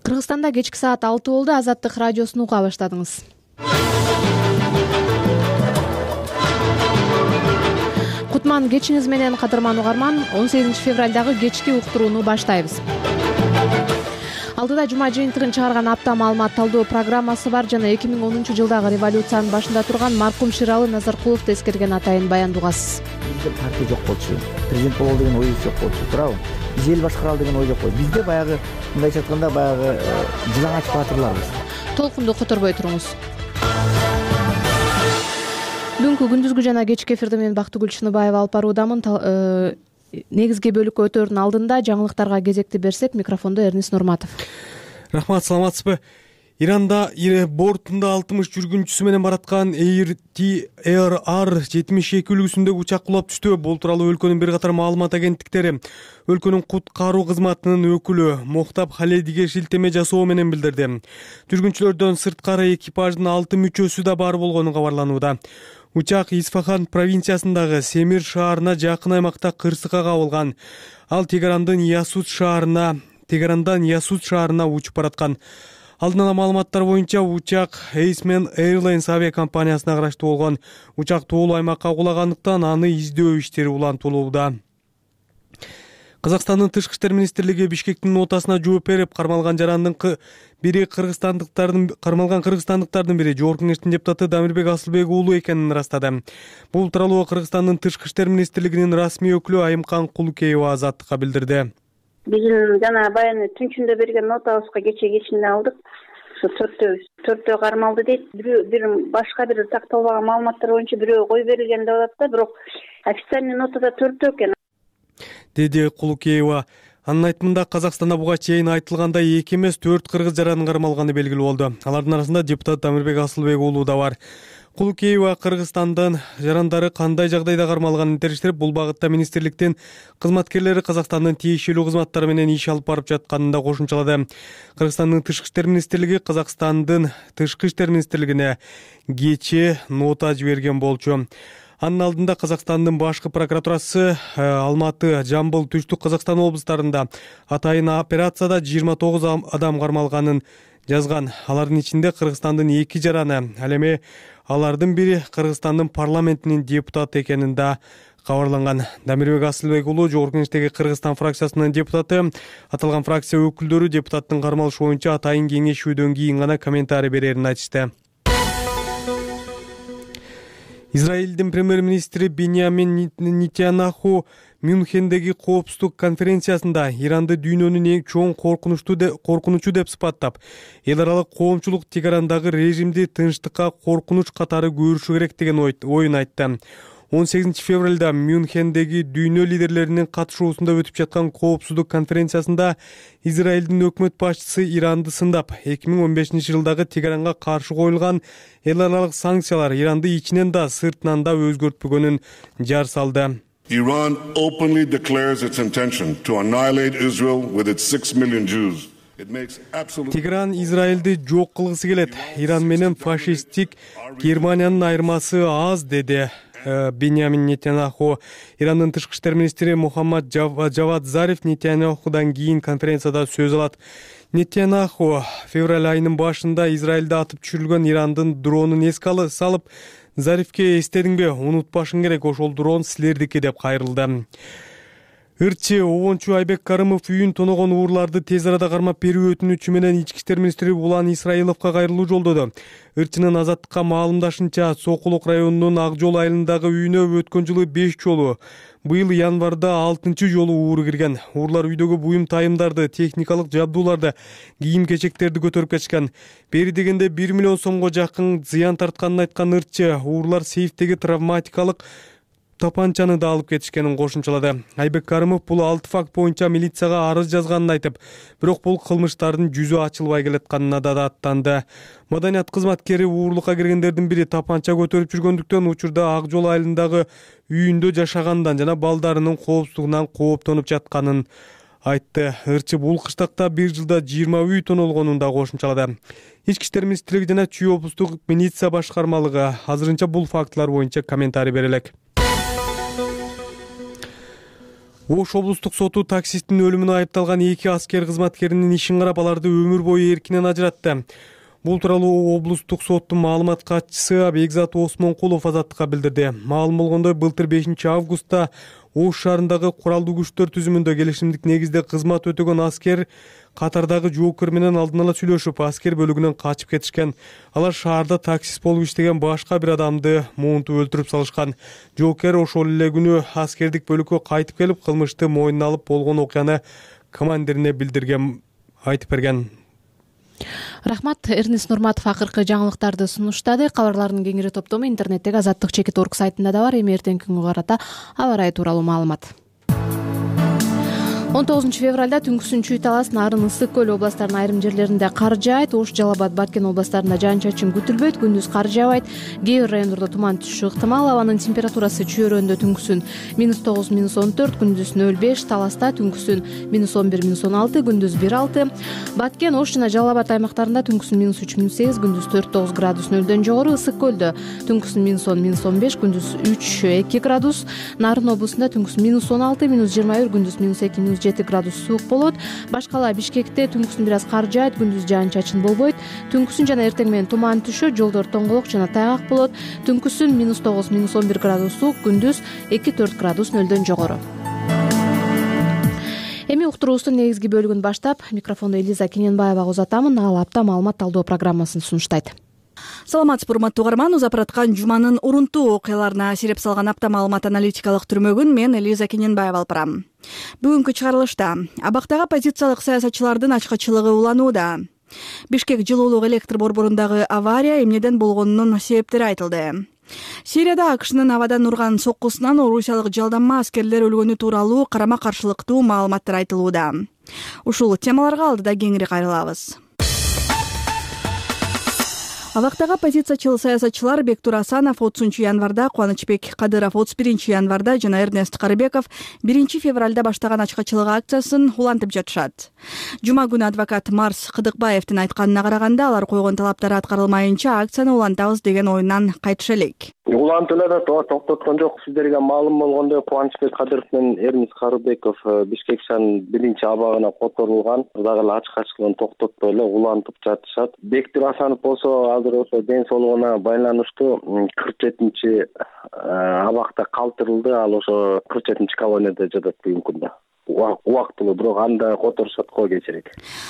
Кыргызстанда кечки саат 6 болду. Азаттык радиосун уга баштадыңыз. Кутман кечиңиз менен кадырман угарман. 18 февралдагы кечки уктурууну баштайбыз. Алдыда жума жыйынтыгын чыгарган апта маалымат талдоо программасы бар жана 2010-жылдагы революциянын башында турган маркум Ширалы Назаркуловду эскерген атайын баянды угасыз. Бизде партия жок болчу, президент болобу деген оюбуз жок болчу, туурабы? Биз эл башкаралы деген ой жок болчу. Бизде баягы мындайча айтканда баягы жылаңач баатырларбыз. Толкунду которбой туруңуз. Бүгүнкү күндүзгү жана кечки эфирди мен Бактыгүл Чыныбаева алып баруудамын. Негизги бөлүккө өтөөрдүн алдында жаңылыктарга кезекти берсек, микрофондо Эрнис Нурматов. Рахмат, саламатсызбы? Иранда бортунда 60 жүргүнчүсү менен бараткан Air R-72 үлгүсүндөгү учак кулап түштү. Бул тууралуу өлкөнүн бир катар маалымат агенттиктери өлкөнүн куткаруу кызматынын өкүлү Мохтаб Халедиге шилтеме жасоо менен билдирди. Жүргүнчүлөрдөн сырткары экипаждын 6 мүчөсү да бар болгону кабарланууда. Учак Исфахан провинциясындагы Семир шаарына жакын аймакта кырсыкка кабылган. Ал Тегерандан Ясут шаарына учуп бараткан. Алдын ала маалыматтар боюнча учак Eastman Airlines авиакомпаниясына караштуу болгон. Учак тоолуу аймакка кулагандыктан аны издөө иштери улантылууда. Казакстандын тышкы иштер министрлиги Бишкектин нотасына жооп берип, кармалган кыргызстандыктардын бири Жогорку Кеңештин депутаты Дамирбек Асылбек уулу экенин ырастады. Бул тууралуу Кыргызстандын тышкы иштер министрлигинин расмий өкүлү Айымкан Кулукеева Азаттыкка билдирди. Биздин жана баягы түнчүндө берген нотабызга кечинде алдык. Ошо төртөө кармалды дейт. Бир башка бир такталбаган маалыматтар боюнча бирөө кой берилген деп атат да, бирок официальный нотада төртөө экен, деди Кулукеева. Анын айтымында Казакстанда буга чейин айтылгандай 2 эмес 4 кыргыз жаранын кармалганы белгилүү болду. Алардын арасында депутат Дамирбек Асылбек уулу да бар. Кулукеева Кыргызстандын жарандары кандай жагдайда кармалганын териштирип, бул багытта министрликтин кызматкерлери Казакстандын тиешелүү кызматтары менен иш алып барып жатканын да кошумчалады. Кыргызстандын тышкы иштер министрлиги Казакстандын тышкы иштер министрлигине кечээ нота жиберген болчу. Анын алдында Казакстандын башкы прокуратурасы Алматы, Жамбыл, Түштүк Казакстан облустарында атайын операцияда 29 адам кармалганын жазган. Алардын ичинде Кыргызстандын 2 жараны, ал эми алардын бири Кыргызстандын парламентинин депутаты экенин да кабарланган. Дамирбек Асылбек уулу Жогорку Кеңештеги Кыргызстан фракциясынын депутаты. Аталган фракция өкүлдөрү депутаттын кармалышы боюнча атайын кеңешүүдөн кийин гана комментарий берерин айтышты. Израилдин премьер-министри Биньямин Нетаньяху Мюнхендеги коопсуздук конференциясында Иранды дүйнөнүн эң чоң коркунучу деп сыпаттап, эл аралык коомчулук Тегерандагы режимди тынчтыкка коркунуч катары көрүшү керек деген оюн айтты. 18 февралда Мюнхендеги дүйнө лидерлеринин катышуусунда өтүп жаткан коопсуздук конференциясында Израилдин өкмөт башчысы Иранды сындап, 2015 жылдагы Тегеранга каршы коюлган эл аралык санкциялар Иранды ичинен да сыртынан да өзгөртпөгөнүн жар салды. Iran openly declares its intention to annihilate Israel with its 6 million Jews. Тегеран Израилди жок кылгысы келет. Иран менен фашисттик Германиянын айырмасы аз, деди Биньямин Нетаньяху. Ирандын тышкы иштер министри Мухаммад Джавад Зариф Нетаньяхудан кийин конференцияда сөз алат. Нетаньяху февраль айынын башында Израилде атып түшүрүлгөн Ирандын дронун эске салып, Зарифке эстедиңби, унутпашың керек, ошол дрон силердики деп кайрылды. Ырчы обончу Айбек Карымов үйүн тоногон уурларды тез арада кармап берүү өтүнүчү менен ички иштер министри Улан Исраиловго кайрылуу жолдоду. Ырчынын Азаттыкка маалымдашынча, Сокулук районунун Ак жол айылындагы үйүнө өткөн жылы 5 жолу, быйыл январда 6 жолу ууру кирген. Уурлар үйдөгү буюм тайымдарды, техникалык жабдууларды, кийим-кечектерди көтөрүп кетишкен. Бери дегенде 1 миллион сомго жакын зыян тартканын айткан ырчы, уурлар сейфтеги травматикалык тапанчаны да алып кетишкенин кошумчалады. Айбек Карымов бул 6 факт боюнча милицияга арыз жазганын айтып, бирок бул кылмыштардын жүзү ачылбай келатканына да аттанды. Маданият кызматкери уурлукка киргендердин бири тапанча көтөрүп жүргөндүктөн учурда Ак жол айылындагы үйүндө жашагандан жана балдарынын коопсуздугунан кооптонуп жатканын айтты. Ырчы бул кыштакта бир жылда 20 үй тонолгонун да кошумчалады. Ички иштер министрлиги жана Чүй облустук милиция башкармалыгы азырынча бул фактылар боюнча комментарий бере элек. Ош облустук соту таксисттин өлүмүнө айыпталган 2 аскер кызматкеринин ишин карап аларды өмүр бою эркинен ажыратты. Бул тууралуу облустук соттун маалымат катчысы Бекзат Осмонкулов азаттыкка билдирди. Маалым болгондой, былтыр 5 августта Ош шаарындагы куралдуу күчтөр түзүмүндө келишимдик негизде кызмат өтөгөн аскер катардагы жоокер менен алдын ала сүйлөшүп, аскер бөлүгүнөн качып кетишкен. Алар шаарда таксист болуп иштеген башка бир адамды муунтуп өлтүрүп салышкан. Жоокер ошол эле күнү аскердик бөлүккө кайтып келип, кылмышты мойнуна алып болгон окуяны командирине билдирген, айтып берген. Рахмат. Эрнис Нурматов акыркы жаңылыктарды сунуштады. Кабарлардын кеңири топтому интернеттеги azattik.org сайтында да бар. Эми эртеңки күнгө карата аба ырайы тууралуу маалымат. 19 февралда түнкүсүн Чүй Талас, Нарын, Ысык көл областарынын айрым жерлеринде кар жаайт. Ош, Жалал Абад, Баткен областарында жаан-чачын күтүлбөйт. Күндүз кар жаабайт. Кээ бир райондордо туман түшүшү ыктымал. Абанын температурасы Чүй өрөөнүндө түнкүсүн -9, -14, күндүз 0,5, Таласта түнкүсүн -11, -16, күндүз 1,6. Баткен, Ош жана Жалал Абад аймактарында түнкүсүн -3, -8, күндүз 4,9 градус нөлдөн жогору. Ысык көлдө түнкүсүн -10, -15, күндүз 3,2 градус. Нарын облусунда түнкүсүн -16, -21, күндүз -2, -7 градус суук болот. Башкала Бишкекте түнкүсүн бир аз кар жаайт, күндүз жаан-чачын болбойт. Түнкүсүн жана эртең менен туман түшөт, жолдор тоңголок жана тайгак болот. Түнкүсүн -9, -11 градус суук, күндүз 2-4 градус нөлдөн жогору. Эми уктуруубуздун негизги бөлүгүн баштап, микрофонду Элиза Кененбаевага узатамын. Ал апта маалымат талдоо программасын сунуштайт. Саламатсызбы, урматтуу угарман. Узапыраткан жуманын урунтуу окуяларына сереп салган апта маалымат аналитикалык түрмөгүн мен Элиза Кененбаева алып барам. Бүгүнкү чыгарылышта абактагы оппозициялык саясатчылардын ачкачылыгы уланууда. Бишкек жылуулук электр борборундагы авария эмнеден болгонунун себептери айтылды. Сирияда АКШнын абадан урган соккусунан орусиялык жалданма аскерлер өлгөнү тууралуу карама-каршылыктуу маалыматтар айтылууда. Ушул темаларга алдыда кеңири кайрылабыз. Абактагы оппозициячыл саясатчылар Бектур Асанов 30 январда, Кубанычбек Кадыров 31 январда жана Эрнест Карыбеков 1 февралда баштаган ачкачылык акциясын улантып жатышат. Жума күнү адвокат Марс Кыдыкбаевдин айтканына караганда, алар койгон талаптары аткарылмайынча акцияны улантабыз деген оюнан кайтыша элек. Улантуулар токтоткон жок. Сиздерге маалым болгондой, Кубанычбек Кадыров менен Эрнест Карыбеков Бишкек шаарынын 1-абагына которулган. Дагы эле ачкачылыгын токтотпой эле улантып жатышат. Бектур Асанов болсо ошо ден соолугуна байланыштуу 47-абакта калтырылды. Ал ошо 47-колонияда жатат бүгүнкү күндө. Убактылуу, бирок анда которушат го кечирээк.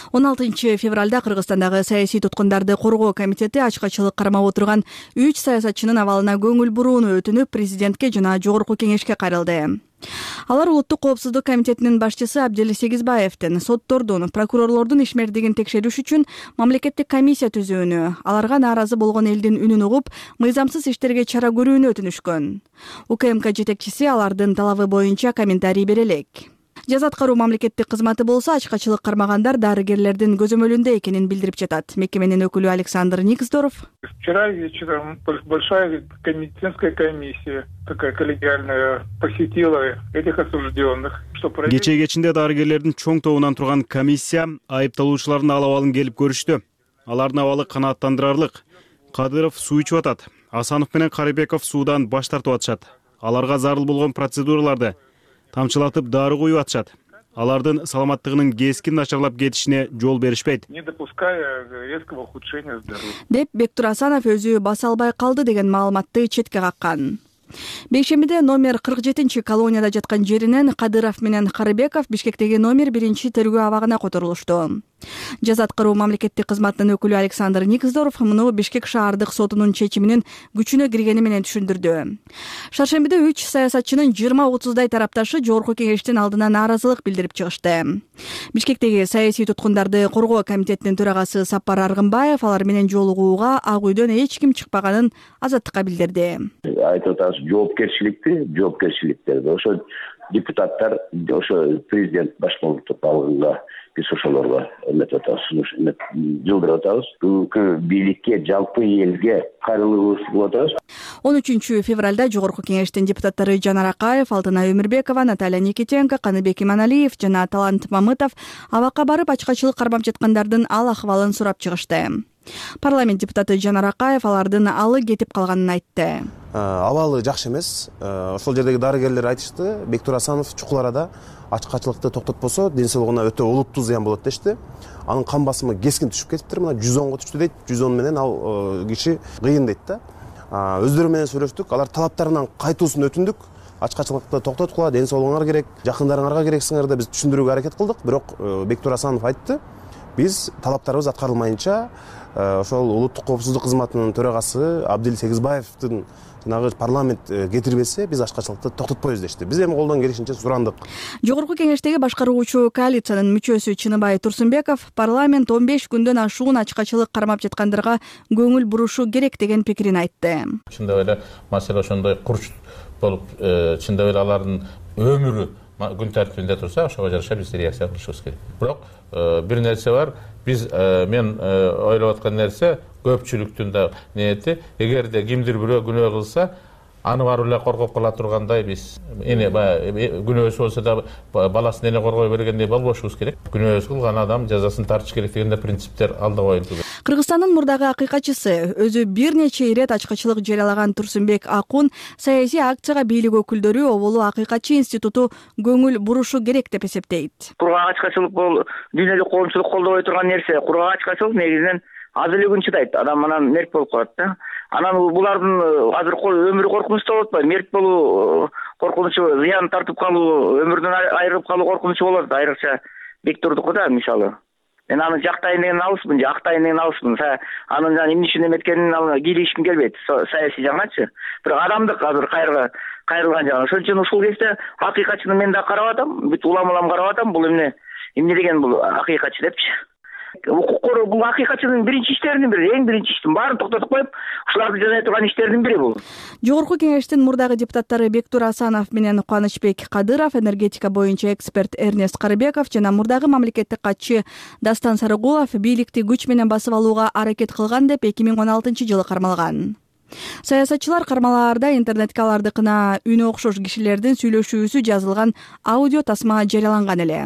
16 февралда Кыргызстандагы саясий туткундарды коргоо комитети ачкачылык кармап отурган 3 саясатчынын абалына көңүл бурууну өтүнүп, президентке жана жогорку кеңешке кайрылды. Алар Улуттук коопсуздук комитетинин башчысы Абдел Сегизбаевдин соттордун, прокурорлордун ишмердигин текшериш үчүн мамлекеттик комиссия түзүүнү, аларга нааразы болгон элдин үнүн угуп, мыйзамсыз иштерге чара көрүүнү өтүнүшкөн. УКМК жетекчиси алардын талабы боюнча комментарий бере элек. Жаза аткаруу мамлекеттик кызматы болсо ачкачылык кармагандар дарыгерлердин көзөмөлүндө экенин билдирип жатат. Мекеменин өкүлү Александр Никсдоров. Вчера вечером большая медицинская комиссия, такая коллегиальная, посетила этих осужденных. Кечээ кечинде дарыгерлердин чоң тобунан турган комиссия айыпталуучулардын алабалын келип көрүштү. Алардын абалы канааттандырарлык. Кадыров суу ичип атат. Асанов менен Карыбеков суудан баш тартып атышат. Аларга зарыл болгон процедураларды тамчылатып дары коюп атышат. Алардын саламаттыгынын кескин начарлап кетишине жол беришпейт. Не допуская резкого ухудшения здоровья. Деп Бектур Асанов өзү баса албай калды деген маалыматты четке каккан. Бейшембиде номер 47 колонияда жаткан жеринен Кадыров менен Карыбеков Бишкектеги номер 1 тергөө абагына которулушту. Жаза аткаруу мамлекеттик кызматынын өкүлү Александр Никсдоров муну Бишкек шаардык сотунун чечиминин күчүнө киргени менен түшүндүрдү. Шаршембиде 3 саясатчынын 20-30дай тарапташы жогорку кеңештин алдына нааразылык билдирип чыгышты. Бишкектеги саясий туткундарды коргоо комитетинин төрагасы Сапар Аргынбаев алар менен жолугууга Ак үйдөн эч ким чыкпаганын Азаттыкка билдирди. Айтып атабыз, жоопкерчиликтерди ошо депутаттар, ошо президент башконлуктук алгынга биз ошолорго эметип атабыз, жылдырып атабыз. Бүгүнкү бийликке, жалпы элге кайрылуубуз болуп атабыз. 13 февралда жогорку кеңештин депутаттары Жанар Акаев, Алтынай Өмүрбекова, Наталья Никитенко, Каныбек Иманалиев жана Талант Мамытов абакка барып ачкачылык кармап жаткандардын ал акыбалын сурап чыгышты. Парламент депутаты Жанар Акаев алардын алы кетип калганын айтты. Абалы жакшы эмес. Ошол жердеги дарыгерлер айтышты, Бектур Асанов чукул арада ачкачылыкты токтотпосо ден соолугуна өтө олуттуу зыян болот дешти. Анын кан басымы кескин түшүп кетиптир. Мына 110го түштү дейт. 110 менен ал киши кыйын дейт да. Өздөрү менен сүйлөштүк. Алар талаптарынан кайтуусун өтүндүк. Ачкачылыкты токтоткула, ден соолугуңар керек, жакындарыңарга керексиңер деп биз түшүндүрүүгө аракет кылдык. Бирок Бектур Асанов айтты, биз талаптарыбыз аткарылмайынча ошол улуттук коопсуздук кызматынын төрагасы Абдил Сегизбаевдин жанагы парламент кетирбесе, биз ачкачылыкты токтотпойбуз дешти. Биз эми колдон келишинче сурандык. Жогорку кеңештеги башкаруучу коалициянын мүчөсү Чыныбай Турсунбеков парламент 15 күндөн ашуун ачкачылык кармап жаткандарга көңүл бурушу керек деген пикирин айтты. Чындап эле маселе ошондой курч болуп, чындап эле алардын өмүрү күн тартибинде турса, ошого жараша биз реакция кылышыбыз керек. Бирок бир нерсе бар, биз мен ойлоп аткан нерсе көпчүлүктүн да ниети, эгерде кимдир бирөө күнөө кылса, аны барып эле коргоп кала тургандай биз эне баягы күнөөсү болсо да баласын эле коргой бергендей болбошубуз керек. Күнөөсү кылган адам жазасын тартыш керек дегендер принциптер алда коюлду. Кыргызстандын мурдагы акыйкатчысы, өзү бир нече ирет ачкачылык жарыялаган Турсунбек Акун саясий акцияга бийлик өкүлдөрү Оболу акыйкатчы институту көңүл бурушу керек деп эсептейт. Кургак ачкачылык бул дүйнөлүк коомчулук колдобой турган нерсе. Кургак ачкачылык негизинен аз эле күн чыдайт. Адам анан мерт болуп калат да. Анан булардын азыр өмүрү коркунучта болот атпайбы? Мерт болуу коркунучу, зыян тартып калуу, өмүрдөн айрылып калуу коркунучу болот. Айрыкча Бектурдуку да мисалы. Мен аны жактайын деген алыспын, актайын деген алыспын. Анын эмне үчүн эметкенин кийлигишким келбейт. Саясий жагыначы. Бирок адамдык азыр кайрылган жагы. Ошон үчүн ушул кезде акыйкатчыны мен да карап атам, бүт улам карап атам. Бул эмне деген бул акыйкатчы депчи. Укук коргоо бул акыйкатчынын биринчи иштеринин бири, эң биринчи иштин баарын токтотуп коюп, ушуларды жасай турган иштердин бири бул. Жогорку кеңештин мурдагы депутаттары Бектур Асанов менен Кубанычбек Кадыров, энергетика боюнча эксперт Эрнест Карыбеков жана мурдагы мамлекеттик катчы Дастан Сарыгулов бийликти күч менен басып алууга аракет кылган деп 2016-жылы кармалган. Саясатчылар кармалаарда интернетке алардыкына үнү окшош кишилердин сүйлөшүүсү жазылган аудио тасма жарыяланган эле.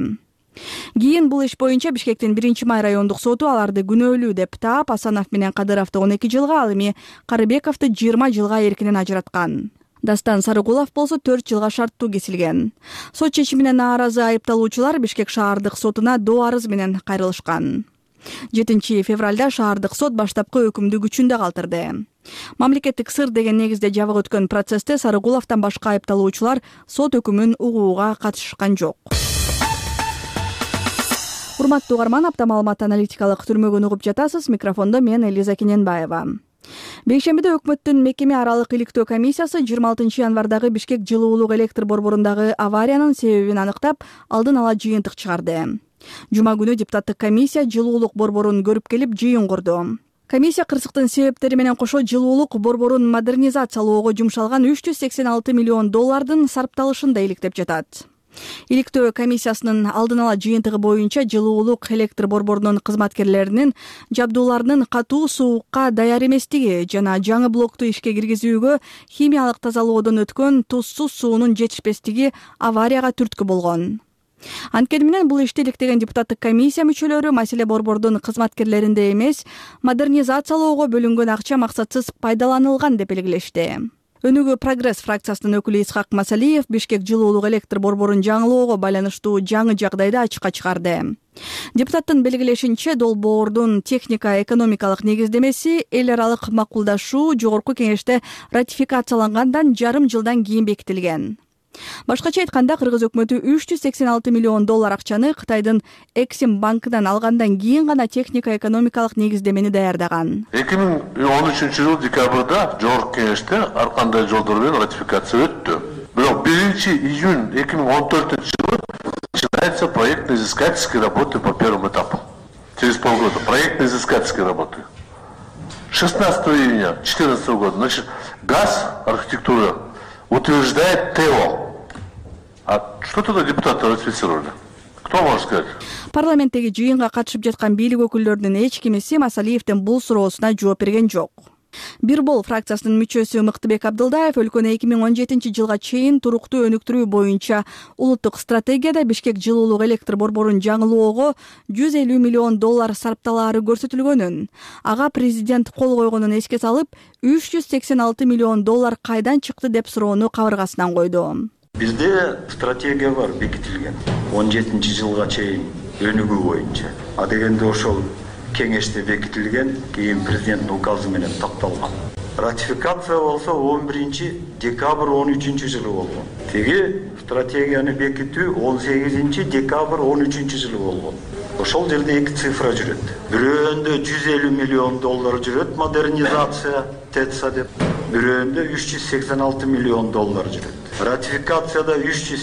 Кийин бул иш боюнча Бишкектин 1-май райондук соту аларды күнөөлүү деп таап, Асанов менен Кадыровду 12 жылга, ал эми Карыбековду 20 жылга эркинен ажыраткан. Дастан Сарыгулов болсо 4 жылга шарттуу кесилген. Сот чечимине нааразы айыпталуучулар Бишкек шаардык сотуна доо арыз менен кайрылышкан. 7 февралда шаардык сот баштапкы өкүмдү күчүндө калтырды. Мамлекеттик сыр деген негизде жабык өткөн процессте Сарыгуловдон башка айыпталуучулар сот өкүмүн угууга катышкан жок. Урматтуу угарман, апта маалымат аналитикалык түрмөгүн угуп жатасыз. Микрофондо мен Элиза Кененбаева. Бейшембиде өкмөттүн мекеме аралык иликтөө комиссиясы 26 январдагы Бишкек жылуулук электр борборундагы авариянын себебин аныктап, алдын ала жыйынтык чыгарды. Жума күнү депутаттык комиссия жылуулук борборун көрүп келип жыйын курду. Комиссия кырсыктын себептери менен кошо жылуулук борборун модернизациялоого жумшалган $386 миллион сарпталышын да иликтеп жатат. Иликтөө комиссиясынын алдын ала жыйынтыгы боюнча жылуулук электр борборунун кызматкерлеринин жабдууларынын катуу суукка даяр эместиги жана жаңы блокту ишке киргизүүгө химиялык тазалоодон өткөн тузсуз суунун жетишпестиги аварияга түрткү болгон. Анткени менен бул ишти иликтеген депутаттык комиссия мүчөлөрү маселе борбордун кызматкерлеринде эмес, модернизациялоого бөлүнгөн акча максатсыз пайдаланылган деп белгилешти. Өнүгүү прогресс фракциясынын өкүлү Исхак Масалиев Бишкек жылуулук электр борборун жаңылоого байланыштуу жаңы жагдайды ачыкка чыгарды. Депутаттын белгилешинче, долбоордун техника-экономикалык негиздемеси эл аралык макулдашуу жогорку кеңеште ратификациялангандан жарым жылдан кийин бекитилген. Башкача айтканда, Кыргыз өкмөтү $386 миллион акчаны Кытайдын Эксим банкынан алгандан кийин гана техника-экономикалык негиздемени даярдаган. 2013-жылы декабрда жогорку кеңеште ар кандай жолдор менен ратификация өттү. Бирок 1-июнь 2014-жылы начинается проектно-изыскательские работы по первому этапу. Через полгода проектно-изыскательские работы. 16 июня 2014 года, значит, ГАЗ архитектура утверждает ТЭО. А что тогда депутаты ратифицировали? Кто может сказать? Парламенттеги жыйынга катышып жаткан бийлик өкүлдөрүнүн эч кимиси Масалиевдин бул суроосуна жооп берген жок. Бирбол фракциясынын мүчөсү Мыктыбек Абдылдаев өлкөнү 2017 жылга чейин туруктуу өнүктүрүү боюнча улуттук стратегияда Бишкек жылуулук электр борборун жаңылоого $150 миллион сарпталаары көрсөтүлгөнүн, ага президент кол койгонун эске салып, $386 миллион кайдан чыкты деп суроону кабыргасынан койду. Бизде стратегия бар, бекитилген 17-жылга чейин өнүгүү боюнча. А дегенде ошол кеңеште бекитилген, кийин президенттин указы менен токтолгон. Ратификация болсо 11-декабрь 13-жылы болгон. Теги стратегияны бекитүү 18 декабрь 13-жылы болгон. Ошол жерде эки цифра жүрөт. Бирөөндө 150 миллион доллар жүрөт модернизация ТЭЦа деп, бирөөндө 386 миллион доллар жүрөт. Ратификацияда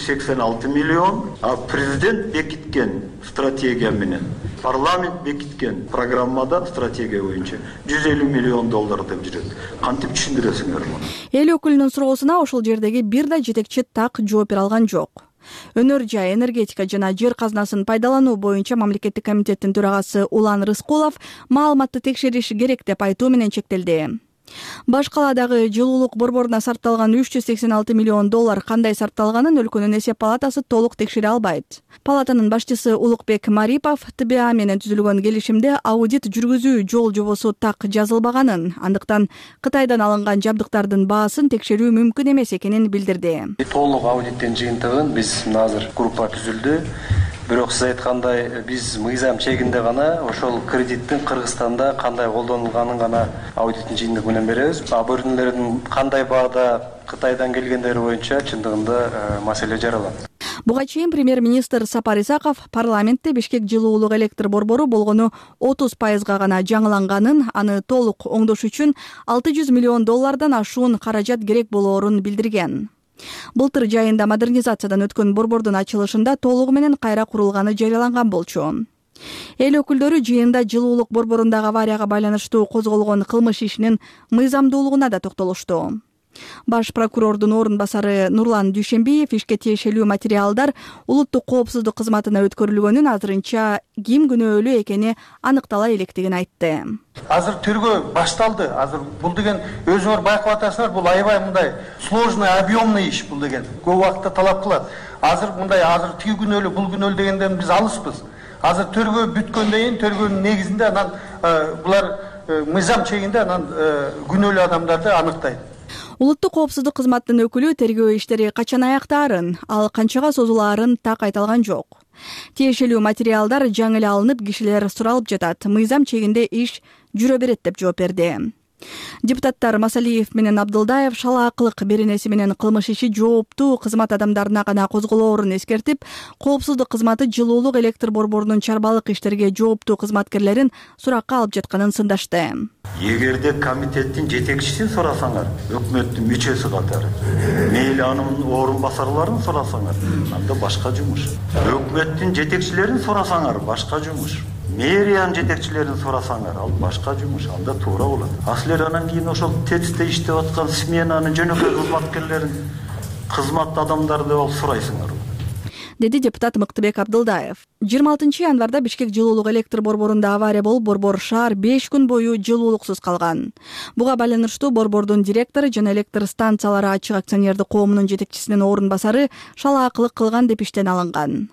386 миллион, а президент бекиткен стратегия менен, парламент бекиткен программада стратегия боюнча 150 миллион доллар деп жүрөт. Кантип түшүндүрөсүңөр муну? Эл өкүлүнүн суроосуна ошол жердеги бир да жетекчи так жооп бере алган жок. Өнөр жай, энергетика жана жер казынасын пайдалануу боюнча мамлекеттик комитеттин төрагасы Улан Рыскулов маалыматты текшериш керек деп айтуу менен чектелди. Баш каладагы жылуулук борборуна сарпталган 386 миллион доллар кандай сарпталганын өлкөнүн эсеп палатасы толук текшере албайт. Палатанын башчысы Улукбек Марипов ТБА менен түзүлгөн келишимде аудит жүргүзүү жол жобосу так жазылбаганын, андыктан Кытайдан алынган жабдыктардын баасын текшерүү мүмкүн эмес экенин билдирди. Толук аудиттин жыйынтыгын биз азыр группа түзүлдү. Бирок сиз айткандай биз мыйзам чегинде гана ошол кредиттин Кыргызстанда кандай колдонулганын гана аудиттин жыйынтыгы менен беребиз. Абөрүнүлөрдүн кандай баада Кытайдан келгендери боюнча чындыгында маселе жаралат. Буга чейин премьер-министр Сапар Исаков парламентте Бишкек жылуулук электр борбору болгону 30%га гана жаңыланганын, аны толук оңдош үчүн 600 миллион доллардан ашуун каражат керек болоорун билдирген. Былтыр жайында модернизациядан өткөн борбордун ачылышында толугу менен кайра курулганы жарыяланган болчу. Эл өкүлдөрү жыйында жылуулук борборундагы аварияга байланыштуу козголгон кылмыш ишинин мыйзамдуулугуна да токтолушту. Баш прокурордун орун басары Нурлан Дүйшенбиев ишке тиешелүү материалдар улуттук коопсуздук кызматына өткөрүлгөнүн, азырынча ким күнөөлүү экени аныктала электигин айтты. Азыр тергөө башталды. Азыр бул деген өзүңөр байкап атасыңар, бул аябай мындай сложный, объемный иш бул деген. Көп убакытты талап кылат. Азыр мындай тиги күнөөлүү, бул күнөөлүү дегенден биз алыспыз. Азыр тергөө бүткөндөн кийин тергөөнүн негизинде анан булар мыйзам чегинде анан күнөөлүү адамдарды аныктайт. Улуттук коопсуздук кызматтын өкүлү тергөө иштери качан аяктаарын, ал канчага созулаарын так айта алган жок. Тиешелүү материалдар жаңы эле алынып, кишилер суралып жатат. Мыйзам чегинде иш жүрө берет деп жооп берди. Депутаттар Масалиев менен Абдылдаев шалаакылык беренеси менен кылмыш иши жооптуу кызмат адамдарына гана козголоорун эскертип, коопсуздук кызматы жылуулук электр борборунун чарбалык иштерге жооптуу кызматкерлерин суракка алып жатканын сындашты. Эгерде комитеттин жетекчисин сурасаңар, өкмөттүн мүчөсү катары, мейли анын орун басарларын сурасаңар, анда башка жумуш. Өкмөттүн жетекчилерин сурасаңар, башка жумуш. Мэриянын жетекчилерин сурасаңар, ал башка жумуш, анда туура болот. Аслер анан кийин ошол ТЭЦте иштеп аткан сменанын жөнөкөй кызматкерлерин, кызмат адамдарды алып сурайсыңар, деди депутат Мыктыбек Абдылдаев. 26 январда Бишкек жылуулук электр борборунда авария болуп, борбор шаар 5 күн бою жылуулуксуз калган. Буга байланыштуу борбордун директору жана электр станциялары ачык акционердик коомунун жетекчисинин орун басары шалаакылык кылган деп иштен алынган.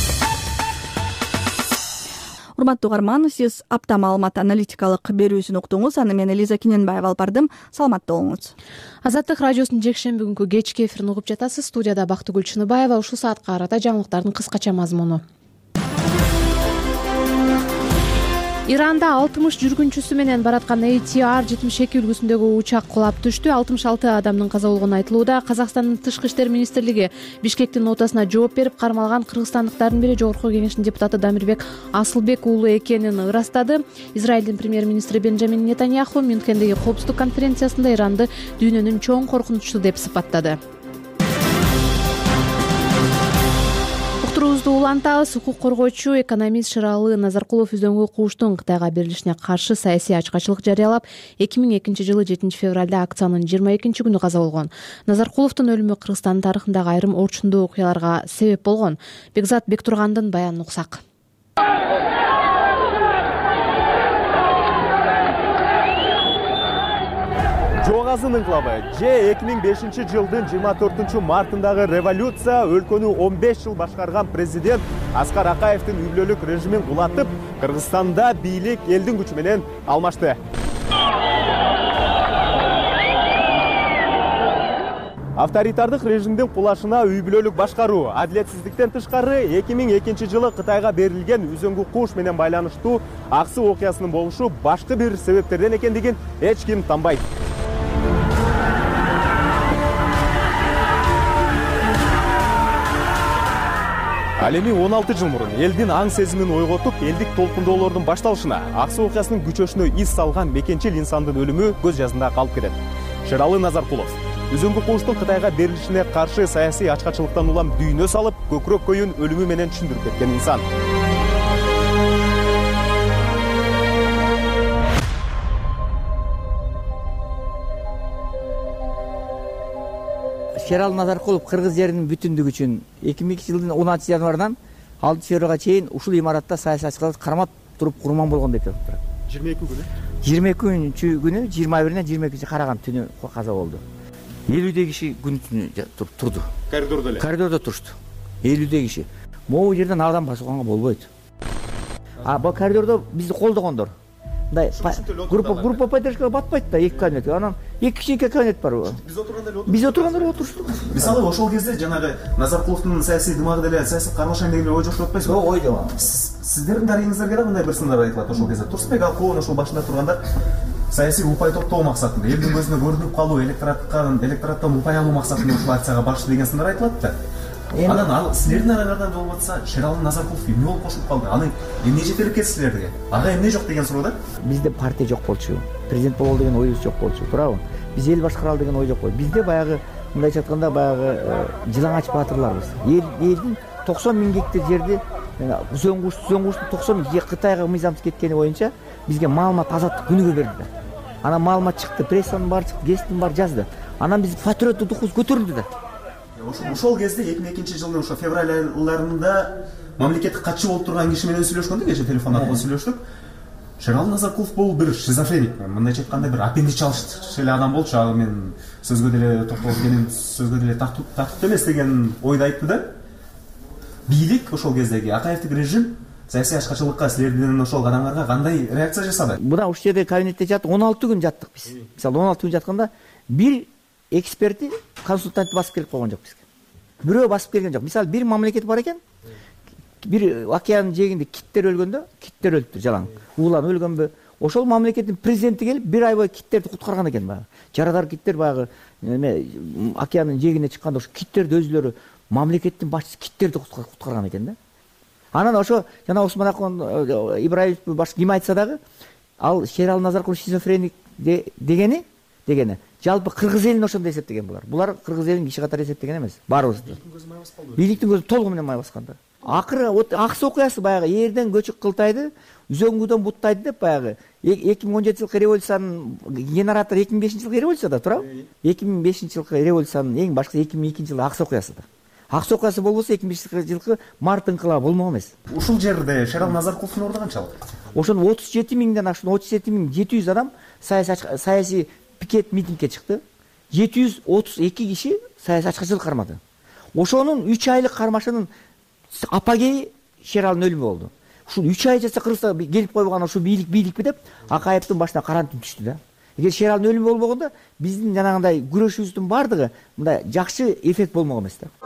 Урматтуу угарман, сиз апта маалымат аналитикалык берүүсүн уктуңуз. Аны мен Элиза Киненбаева алып бардым. Саламатта болуңуз. Азаттык радиосунун жекшемби күнкү кечки эфирин угуп жатасыз. Студияда Бактыгүл Чыныбаева. Ушул саатка карата жаңылыктардын кыскача мазмуну. Иранда 60 жүргүнчүсү менен бараткан ATR-72 үлгүсүндөгү учак кулап түштү. 66 адамдын каза болгону айтылууда. Казакстандын тышкы иштер министрлиги Бишкектин нотасына жооп берип, кармалган кыргызстандыктардын бири Жогорку Кеңештин депутаты Дамирбек Асылбек уулу экенин ырастады. Израилдин премьер-министри Бенджамин Нетаньяху Мюнхендеги коопсуздук конференциясында Иранды дүйнөнүн чоң коркунучу деп сыпаттады. Улантабыз. Укук коргоочу экономист Шыралы Назаркулов Үзөңгү Кууштун Кытайга берилишине каршы саясий ачкачылык жарыялап, 2002 жылы 7 февралда акциянын 22 күнү каза болгон. Назаркуловдун өлүмү Кыргызстан тарыхындагы айрым орчундуу окуяларга себеп болгон. Бекзат Бектургандын баянын уксак. Жоғазын инкилабы же 2005 жылдын 24 мартындагы революция өлкөнү 15 жыл башкарган президент Аскар Акаевдин үйлөлүк режимин кулатып, Кыргызстанда бийлик элдин күчү менен алмашты. Авторитардык режимдин кулашына үй бүлөлүк башкаруу, адилетсиздиктен тышкары 2002 жылы Кытайга берилген үзөңгү куш менен байланыштуу аксы окуясынын болушу башка бир себептерден экендигин эч ким танбайт. Ал эми 16 жыл мурун элдин аң сезимин ойготуп, элдик толкундоолордун башталышына, аксы окуясынын күчөшүнө из салган мекенчил инсандын өлүмү көз жазында калып кетет. Шералы Назаркулов үзөңгү куштун Кытайга берилишине каршы саясий ачкачылыктан улам дүйнө салып, көкүрөк көйүн өлүмү менен түшүндүрүп кеткен инсан. Шералы Назаркулов кыргыз жеринин бүтүндүгү үчүн 2002 жылдын 16 январынан 6 февралга чейин ушул имаратта саясатчылар кармап туруп курман болгон деп жатып турат. 22 күнү? 22 күнү 21-ден 22 караган түнү каза болду. 50 киши күн түнү турду. Коридордо эле? Коридордо турушту. 50 киши. Могу жерден адам басууга болбойт. Бул коридордо бизди колдогондор. Мындай группа поддержкага батпайт да, 2 кабинет. Анан 2 кичинекей кабинет бар. Биз отургандар отурушту. Мисалы ошол кезде жанагы Назаркуловдун саясий дымагы деле саясат кармашайын деген ой жокшоп атпайсызбы? Жок, ой жок. Сиздердин тарыйыңыздарга да мындай бир сындар айтылат ошол кезде. Турсунбек Алкуловдун ошол башында турганда саясий упай топтоо максатында, элдин көзүнө көрүнүп калуу, электораттан упай алуу максатында ушул акцияга барышты деген сындар айтылат да. Анан ал силердин араңардан болуп атса, Шералы Назаркулов эмне болуп кошулуп калды? Аны эмне жетелеп кетти силерге? Ага эмне жок деген суроо да? Бизде партия жок болчу. Президент бололу деген оюбуз жок болчу, туурабы? Биз эл башкаралы деген ой жок болчу. Бизде баягы мындайча айтканда баягы жылаңач баатырларбыз. Элдин 90 000 гектар жерди үзөңгүштүн 90 000 Кытайга мыйзамсыз кеткени боюнча бизге маалымат азаттык күнүгө берди. Анан маалымат чыкты, прессанын баары чыкты, гезиттин баары жазды. Анан биз патриоттук духубуз көтөрүлдү да. Ошол кезде 2002 жылдын ошо февраль айларында мамлекеттик катчы болуп турган киши менен сүйлөшкөндө, кече телефон аркылуу сүйлөштүк. Шералы Назаркулов бул бир шизофреник, мындайча айтканда бир аппендич алыш эле адам болчу. Ал мен сөзгө деле токтолуп менин сөзгө деле тартып эмес деген ойду айтты да. Бийлик ошол кездеги Акаевдик режим саясий ачкачылыкка силердин ошол кадамдарга кандай реакция жасады? Мына ушул жерде кабинетте жаттык, 16 күн жаттык биз. Мисалы 16 күн жатканда бир эксперти, консультант басып келип койгон жок бизге. Бирөө басып келген жок. Мисалы бир мамлекет бар экен. Бир океандын жээгинде киттер өлгөндө, киттер өлүптүр жалаң. Уулан өлгөнбү? Ошол мамлекеттин президенти келип бир ай бою киттерди куткарган экен баягы. Жарадар киттер баягы океандын жээгине чыкканда ошо киттерди өзүлөрү мамлекеттин башчысы киттерди куткарган экен да. Анан ошо жана Усманакон Ибраев башка ким айтса дагы, ал Шералы Назаркулов шизофреник дегени жалпы кыргыз элин ошондой эсептеген булар. Булар кыргыз элин киши катары эсептеген эмес. Баарыбызды. Бийликтин көзү толугу менен май баскан да. Акыры аксы окуясы баягы эрден көчүк кылтайды, үзөңгүдөн буттайды деп баягы 2017 жылкы революциянын генератору 2005 жылкы революция да, туурабы? 2005 жылкы революциянын эң башкысы 2002 жылы аксы окуясы да. Аксы окуясы болбосо 2005 жылкы март инкылабы болмок эмес. Ушул жерде Шералы Назаркуловдун орду канчалык? Ошону 37 000ден ашкан 37 700 адам саясий пикет митингге чыкты. 732 киши саясий ачкачылык кармады. Ошонун 3 айлык кармашынын апогейи Шералынын өлүмү болду. Ушул 3 ай жаса Кыргызстанга келип койбогон ушул бийликпи деп Акаевдин башына каран түн түштү да. Эгер Шералынын өлүмү болбогондо биздин жанагындай күрөшүбүздүн баардыгы мындай жакшы эффект болмок эмес да.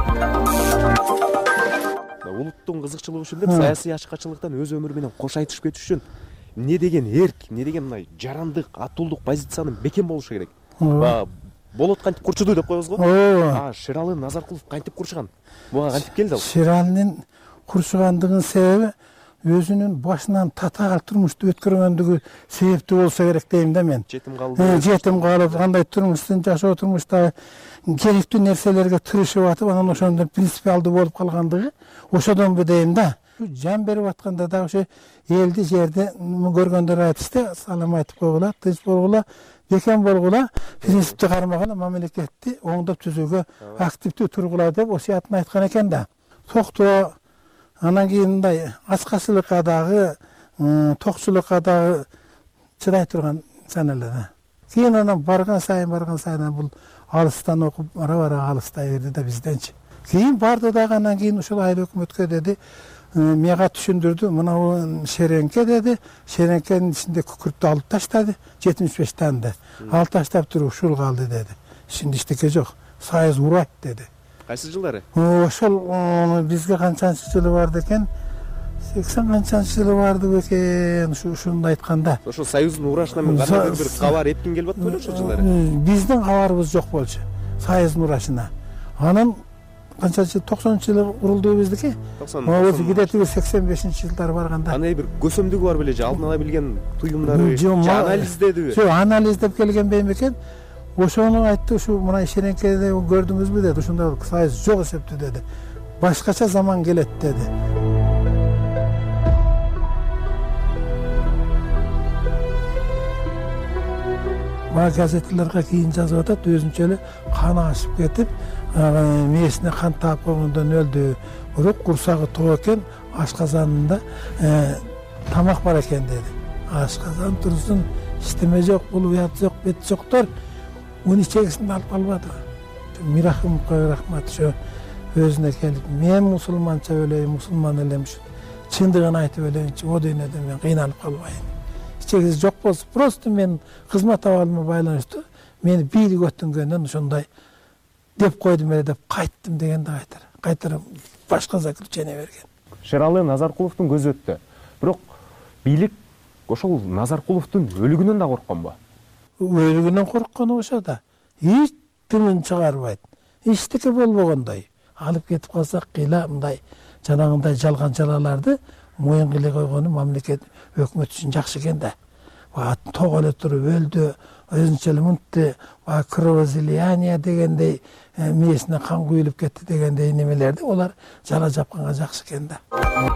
Улуттун кызыкчылыгы үчүн деп саясий ачкачылыктан өз өмүрү менен кош айтышып кетиш үчүн эмне деген эрк, эмне деген мындай жарандык, атуулдук позициянын бекем болушу керек. Болот кантип курчуду деп коебуз го. Шералы Назаркулов кантип курчуган? Буга кантип келди ал? Шералынын курчугандыгынын себеби өзүнүн башынан татаал турмушту өткөргөндүгү себептүү болсо керек дейм да мен. Жетим калды. Жетим калып, кандай турмуштун жашоо турмушта керектүү нерселерге тырышып атып, анан ошондон принципиалдуу болуп калгандыгы ошодонбу дейм да. Жан берип атканда да ошо элди жерде көргөндөр айтышты, салам айтып койгула, тынч болгула, бекем болгула, принципти кармаган мамлекетти оңдоп түзүүгө активдүү тургула деп осуятын айткан экен да. Токтоо анан кийин мындай ачкачылыкка дагы, токчулукка дагы чыдай турган инсан эле да. Кийин анан барган сайын бул алыстан окуп, бара алыстай берди да бизденчи. Кийин барды дагы анан кийин ушул айыл өкмөткө деди, мага түшүндүрдү, мына шереңке деди, шереңкенин ичинде күкүрттү алып таштады, 75 таңда. Алып таштап туруп ушул калды деди. Ичинде эчтеке жок. союз урайт деди. Кайсы жылдары? Ошол бизге канчанчы жылы барды экен, 80 канчанчы жылы барды бекен, ушунду айтканда. Ошол союздун урашынан мен кандай бир кабар эпкин келип атты беле ошол жылдары? Биздин кабарыбыз жок болчу союздун урашына. Анан канчанчы 90-жылы курулду биздики. Өзү где-то 85-жылдары барганда. Аны бир көсөмдүгү бар беле, алдын ала билген туюмдары, же анализдедиби? Жок, анализдеп келген беймекен. Ошону айтты, ушу мына ишенекеде көрдүңүзбү деди, ушундай союз жок эсептүү деди. Башкача заман келет деди. Баа газеттелерге кийин жазып атат, өзүнчө эле каны ашып кетип, мээсине кан таап койгондон өлдү. Бирок курсагы тоо экен, ашказанында тамак бар экен деди. Ашказан турсун, иштеме жок, бул уят жок, бет жоктор уну ичегисин алып калбады. Мирахымовго рахмат, ошо өзүнө келип, мен мусулманча өлөйүн, мусулман элемиш. Чындыгын айтып өлөйүнчү, о дүйнөдө мен кыйналып калбайын. Ичегиси жок болсо, просто мен кызмат абалыма байланыштуу, мени бийлик өттүнгөндөн ошондой деп койдум эле деп кайттым дегенде кайтара башка заключение берген. Шералы Назаркуловдун көзү өттү. Бирок бийлик ошол Назаркуловдун өлүгүнөн да коркконбу? Өлүгүнөн корккон ошо да. Эч тымын чыгарбайт. Эчтеке болбогондой. Алып кетип калсак кыйла мындай жанагындай жалган жалаларды моюн кылы койгону мамлекет өкмөт үчүн жакшы экен да. Тоо эле туруп өлдү, өзүнчө эле мынтты кровоизлияние дегендей мээсине кан куюлуп кетти дегендей немелерди олар жала жапканга жакшы экен да.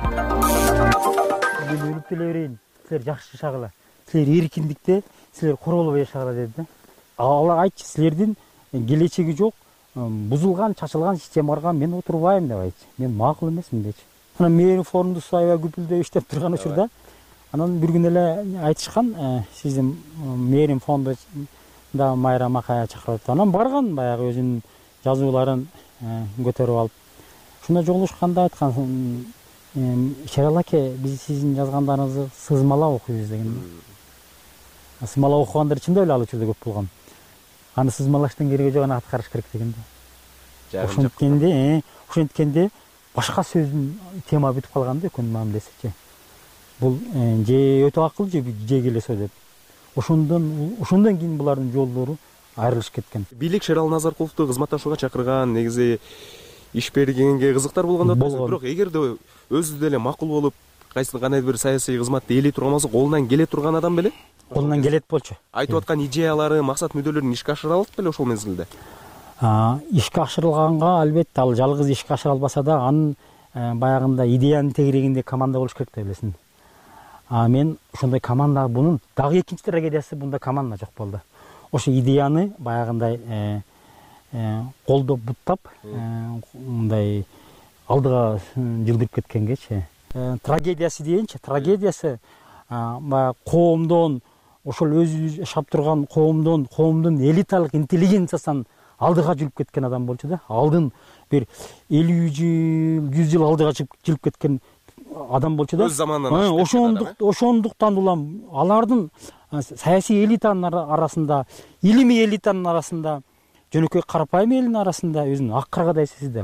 Өлүп деле берейин, силер жакшы жашагыла. Силер эркиндикте, силер королбой жашагыла деди да. Алар айтчы, силердин келечеги жок, бузулган, чачылган системага мен отурбайм деп айтчы. Мен макул эмесмин дечи. Анан мээрин форумду аябай күпүлдөп иштеп турган учурда анан бир күн эле айтышкан, сиздин мээрин фонду да Майра Макая чакырып. Анан барган, баягы өзүнүн жазууларын көтөрүп алып. Шунда жолугушканда айткан, Шералы аке, биз сиздин жазгандарыңызды сызмалап окуйбуз деген. Сызмалап окугандар чындап эле ал учурда көп болгон. Аны сызмалаштын кереги жок, аны аткарыш керек деген да. Ошенткенде башка сөздүн тема бүтүп калган да өкүн мамилесичи. Бул же өтө акыл же келесо деп. Ошондон кийин булардын жолдору айрылышып кеткен. Бийлик Шералы Назаркуловду кызматташууга чакырган, негизи иш бергенге кызыктар болгон да. Бирок эгерде өзү деле макул болуп, кандайдыр бир саясий кызматты ээлей турган болсо, колунан келе турган адам беле? Колунан келет болчу. Айтып аткан идеялары, максат мүдөлөрүн ишке ашыра алат беле ошол мезгилде? Ишке ашырылганга албетте ал жалгыз ишке ашыра албаса да, анын баягында идеянын тегерегинде команда болуш керек да билесиң. Мен ошондой команда, бунун дагы экинчи трагедиясы, бунда команда жок болду. Ошо идеяны баягындай колдоп буттап, мындай алдыга жылдырып кеткенгечи. Трагедиясы дейинчи, трагедиясы баягы коомдон, ошол өзү жашап турган коомдун элиталык интеллигенциясынан алдыга жүрүп кеткен адам болчу да. Алдын бир 50 жыл, 100 жыл алдыга жүрүп кеткен адам болчу да. Өз заманынан ошондуктан улам алардын саясий элитанын арасында, илимий элитанын арасында, жөнөкөй карапайым элдин арасында өзүнүн ак каргадай сезди.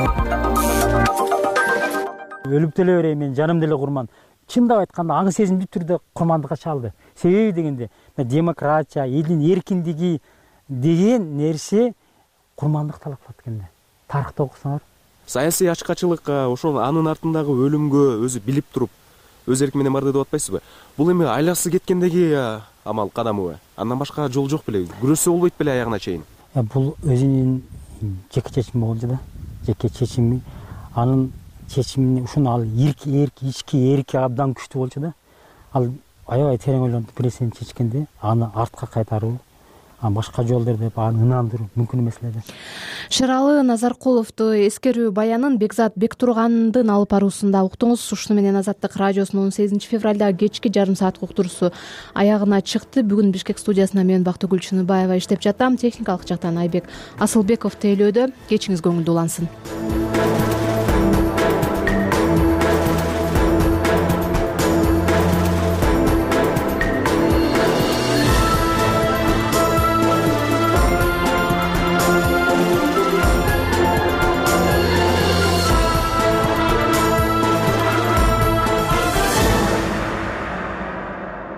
Өлүп деле берейин, мен жаным деле курман. Чындап айтканда аң сезимдүү түрдө курмандыкка чалды. Себеби дегенде демократия, элдин эркиндиги деген нерсе курмандык талап кылат экен да. Тарыхты окусаңар. Саясий ачкачылыкка, ошол анын артындагы өлүмгө өзү билип туруп, өз эрки менен барды деп атпайсызбы? Бул эми айласы кеткендеги амал кадамыбы? Андан башка жол жок беле? Күрөсө болбойт беле аягына чейин? Бул өзүнүн жеке чечими болчу да. Жеке чечими. Анын чечимине ушуну ал ички эрки абдан күчтүү болчу да. Ал аябай терең ойлонуп бир нерсени чечкенде аны артка кайтаруу, башка жол деп аны ынандыруу мүмкүн эмес эле. Шералы Назаркуловду эскерүү баянын Бекзат Бектургандын алып баруусунда уктуңуз. Ушуну менен Азаттык радиосунун 18 февралда кечки жарым саат уктуруусу аягына чыкты. Бүгүн Бишкек студиясына мен Бактыгүл Чыныбаева иштеп жатам. Техникалык жактан Айбек Асылбеков тейлөөдө. Кечиңиз көңүлдүү улансын.